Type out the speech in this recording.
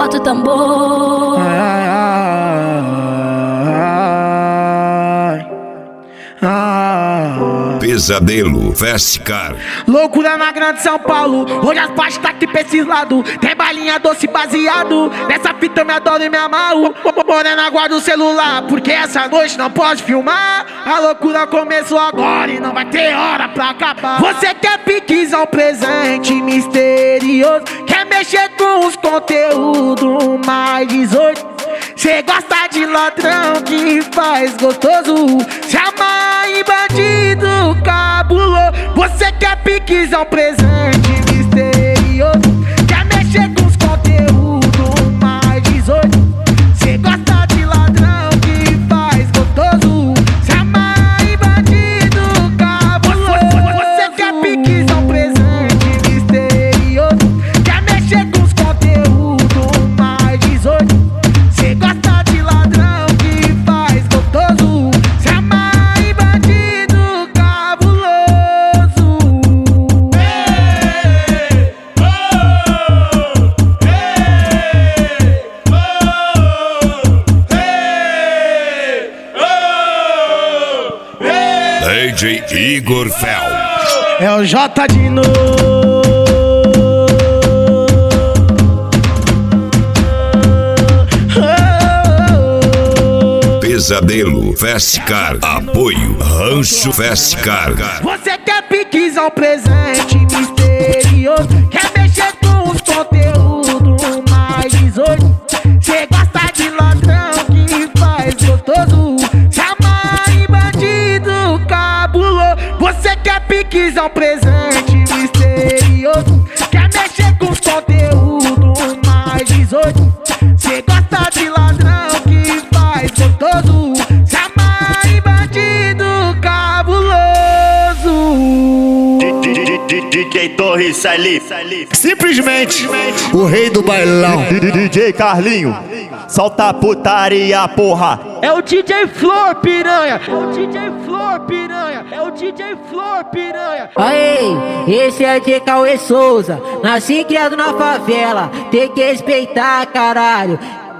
bota o tambor. Pesadelo Festicar. Loucura na grande São Paulo, hoje as partes tá aqui pra esses lados. Tem balinha doce baseado, nessa fita eu me adoro e me amarro. Morena, guarda o celular, porque essa noite não pode filmar. A loucura começou agora e não vai ter hora pra acabar. Você quer piquezão, presente misterioso, quer mexer com os conteúdos mais 18. Cê gosta de ladrão que faz gostoso, se amarra em bandido cabuloso. Você quer piquezão, presente misterioso, quer mexer com os conteúdos mais 18. Cê gosta de ladrão que faz gostoso, se amarra em bandido cabuloso. Você quer piquezão, presente misterioso, quer mexer com os conteúdos mais 18. Cê gosta de ladrão que faz gostoso, se amarra em bandido cabuloso. DJ Igor Fel. É o J de novo. Pesadelo Festicar. Apoio Rancho Festicar. Você quer piquezão, presente misterioso, quer mexer com os conteúdos mais 18. Cê gosta de ladrão que faz gostoso, se amarra em bandido cabuloso. Você quer piquezão, presente misterioso, quer mexer com os conteúdos mais 18. Cê gosta de ladrão que faz gostoso, se amarra em bandido cabuloso. DJ Torres ali. Simplesmente o rei do bailão. DJ Carlinho, solta a putaria, porra. É o DJ Flor Piranha, é o DJ Flor Piranha, é o DJ Flor Piranha. Aê, esse é de Cauê Souza, nasci e criado na favela, tem que respeitar, caralho.